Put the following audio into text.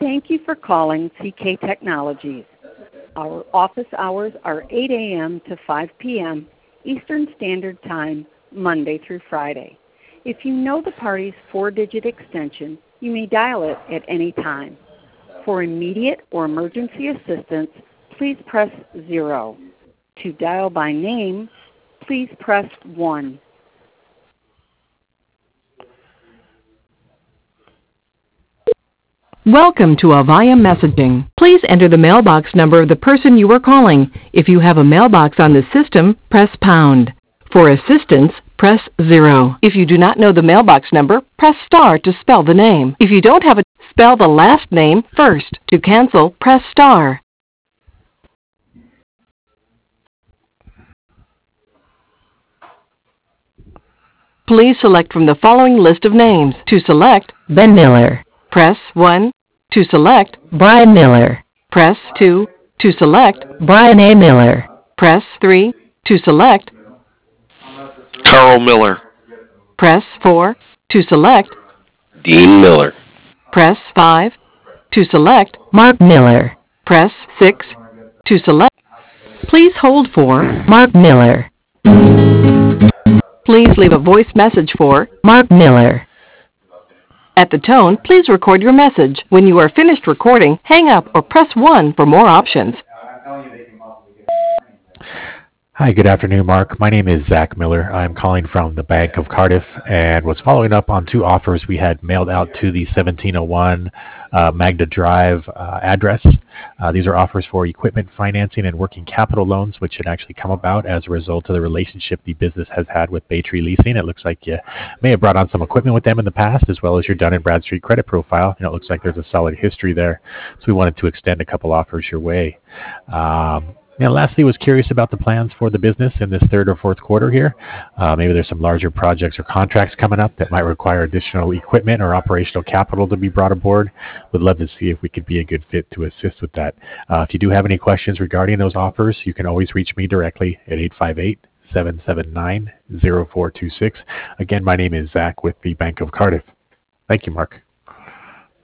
Thank you for calling CK Technologies. Our office hours are 8 a.m. to 5 p.m. Eastern Standard Time, Monday through Friday. If you know the party's 4-digit extension, you may dial it at any time. For immediate or emergency assistance, please press 0. To dial by name, please press 1. Welcome to Avaya Messaging. Please enter the mailbox number of the person you are calling. If you have a mailbox on the system, press pound. For assistance, press 0. If you do not know the mailbox number, press star to spell the name. If you don't have a, spell the last name first. To cancel, press star. Please select from the following list of names. To select, Ben Miller, press 1. To select, Brian Miller, press 2. To select, Brian A. Miller, press 3. To select, Carl Miller. Press 4. To select, Dean Miller. Press 5. To select, Mark Miller. Press 6. To select, please hold for Mark Miller. Please leave a voice message for Mark Miller. At the tone, please record your message. When you are finished recording, hang up or press 1 for more options. Hi, good afternoon, Mark. My name is Zach Miller. I'm calling from the Bank of Cardiff and was following up on 2 offers we had mailed out to the 1701 Magda Drive address. These are offers for equipment financing and working capital loans, which should actually come about as a result of the relationship the business has had with Baytree Leasing. It looks like you may have brought on some equipment with them in the past, as well as your Dun & Bradstreet credit profile. And it looks like there's a solid history there. So we wanted to extend a couple offers your way. And lastly, was curious about the plans for the business in this 3rd or 4th quarter here. Maybe there's some larger projects or contracts coming up that might require additional equipment or operational capital to be brought aboard. Would love to see if we could be a good fit to assist with that. If you do have any questions regarding those offers, you can always reach me directly at 858-779-0426. Again, my name is Zach with the Bank of Cardiff. Thank you, Mark.